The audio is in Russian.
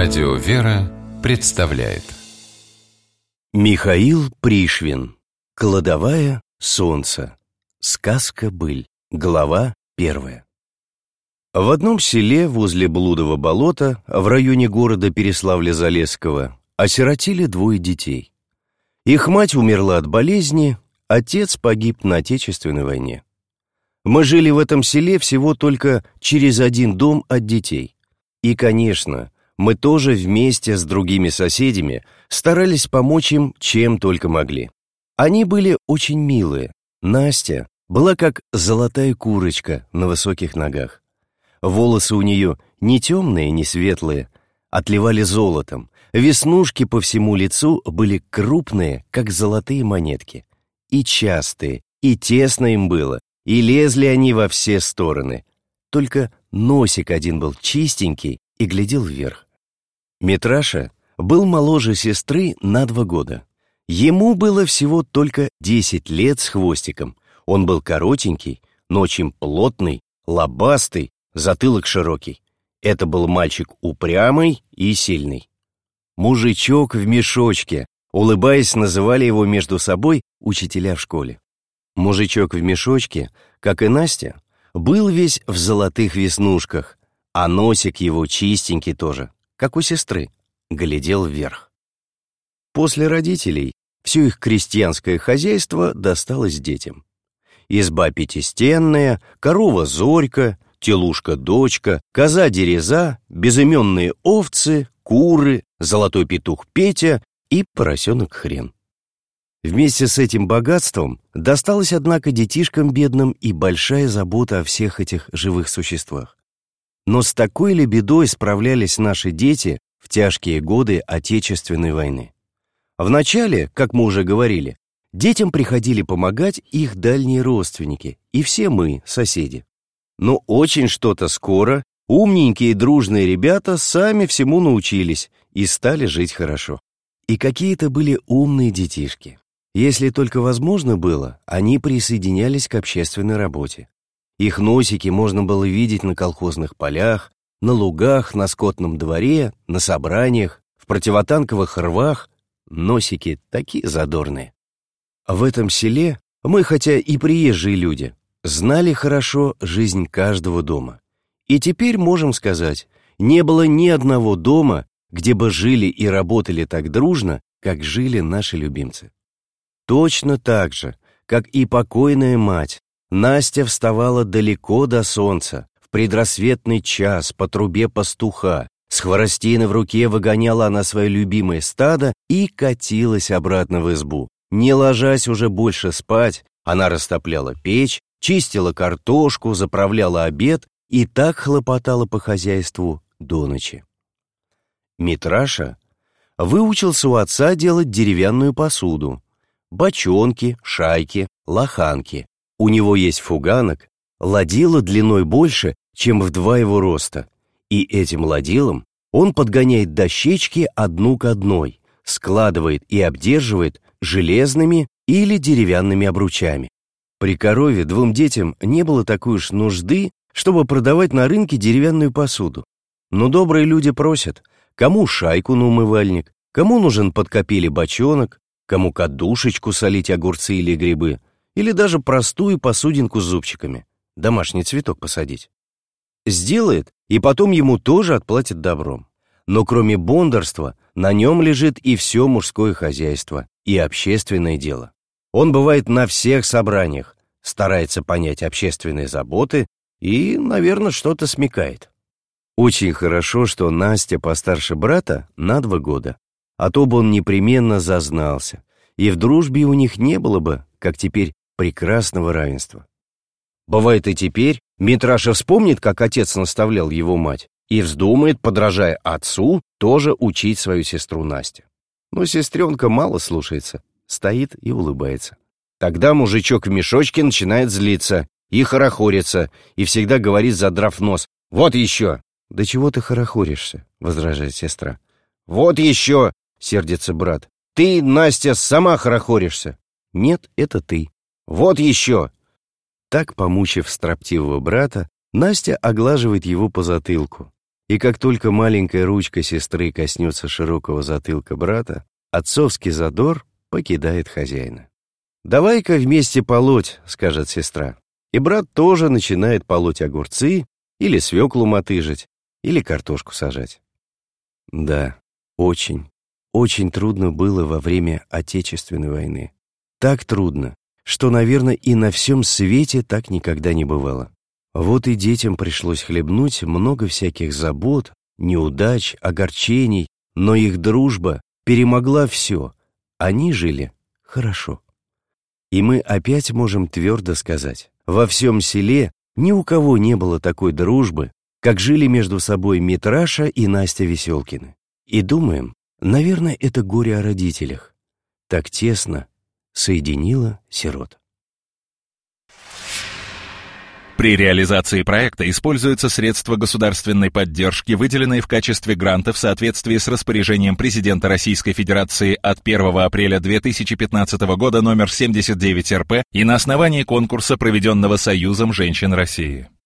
Радио «Вера» представляет Михаил Пришвин. Кладовая солнца. Сказка-быль. Глава 1. В одном селе возле Блудова болота, в районе города Переславля-Залесского, осиротели 2 детей. Их мать умерла от болезни, отец погиб на Отечественной войне. Мы жили в этом селе всего только через 1 дом от детей. И, конечно, мы тоже вместе с другими соседями старались помочь им, чем только могли. Они были очень милые. Настя была как золотая курочка на высоких ногах. Волосы у нее не темные, не светлые, отливали золотом. Веснушки по всему лицу были крупные, как золотые монетки. И частые, и тесно им было, и лезли они во все стороны. Только носик один был чистенький и глядел вверх. Митраша был моложе сестры на 2 года. Ему было всего только 10 лет с хвостиком. Он был коротенький, но очень плотный, лобастый, затылок широкий. Это был мальчик упрямый и сильный. «Мужичок в мешочке», улыбаясь, называли его между собой учителя в школе. Мужичок в мешочке, как и Настя, был весь в золотых веснушках, а носик его чистенький тоже, как у сестры, глядел вверх. После родителей все их крестьянское хозяйство досталось детям. Изба пятистенная, корова Зорька, телушка-дочка, коза-дереза, безыменные овцы, куры, золотой петух Петя и поросенок Хрен. Вместе с этим богатством досталась, однако, детишкам бедным и большая забота о всех этих живых существах. Но с такой ли бедой справлялись наши дети в тяжкие годы Отечественной войны? Вначале, как мы уже говорили, детям приходили помогать их дальние родственники и все мы, соседи. Но очень что-то скоро умненькие и дружные ребята сами всему научились и стали жить хорошо. И какие-то были умные детишки. Если только возможно было, они присоединялись к общественной работе. Их носики можно было видеть на колхозных полях, на лугах, на скотном дворе, на собраниях, в противотанковых рвах. Носики такие задорные. В этом селе мы, хотя и приезжие люди, знали хорошо жизнь каждого дома. И теперь можем сказать, не было ни одного дома, где бы жили и работали так дружно, как жили наши любимцы. Точно так же, как и покойная мать, Настя вставала далеко до солнца, в предрассветный час по трубе пастуха, с хворостиной в руке выгоняла она свое любимое стадо и катилась обратно в избу. Не ложась уже больше спать, она растопляла печь, чистила картошку, заправляла обед и так хлопотала по хозяйству до ночи. Митраша выучился у отца делать деревянную посуду, бочонки, шайки, лоханки. У него есть фуганок, ладило длиной больше, чем в 2 его роста, и этим ладилом он подгоняет дощечки одну к одной, складывает и обдерживает железными или деревянными обручами. При корове 2 детям не было такой уж нужды, чтобы продавать на рынке деревянную посуду. Но добрые люди просят, кому шайку на умывальник, кому нужен под капели бочонок, кому кадушечку солить огурцы или грибы, или даже простую посудинку с зубчиками, домашний цветок посадить. Сделает, и потом ему тоже отплатят добром. Но кроме бондарства, на нем лежит и все мужское хозяйство, и общественное дело. Он бывает на всех собраниях, старается понять общественные заботы и, наверное, что-то смекает. Очень хорошо, что Настя постарше брата на 2 года, а то бы он непременно зазнался, и в дружбе у них не было бы, как теперь, прекрасного равенства. Бывает и теперь, Митраша вспомнит, как отец наставлял его мать, и вздумает, подражая отцу, тоже учить свою сестру Настю. Но сестренка мало слушается, стоит и улыбается. Тогда мужичок в мешочке начинает злиться и хорохориться, и всегда говорит, задрав нос: «Вот еще!» «Да чего ты хорохоришься?» — возражает сестра. «Вот еще!» — сердится брат. «Ты, Настя, сама хорохоришься!» «Нет, это ты!» «Вот еще!» Так, помучив строптивого брата, Настя оглаживает его по затылку. И как только маленькая ручка сестры коснется широкого затылка брата, отцовский задор покидает хозяина. «Давай-ка вместе полоть», — скажет сестра. И брат тоже начинает полоть огурцы, или свеклу мотыжить, или картошку сажать. Да, очень, очень трудно было во время Отечественной войны. Так трудно, что, наверное, и на всем свете так никогда не бывало. Вот и детям пришлось хлебнуть много всяких забот, неудач, огорчений, но их дружба перемогла все. Они жили хорошо. И мы опять можем твердо сказать, во всем селе ни у кого не было такой дружбы, как жили между собой Митраша и Настя Веселкины. И думаем, наверное, это горе о родителях. Так тесно соединило сирот. При реализации проекта используются средства государственной поддержки, выделенные в качестве гранта в соответствии с распоряжением президента Российской Федерации от 1 апреля 2015 года номер 79 РП и на основании конкурса, проведенного Союзом женщин России.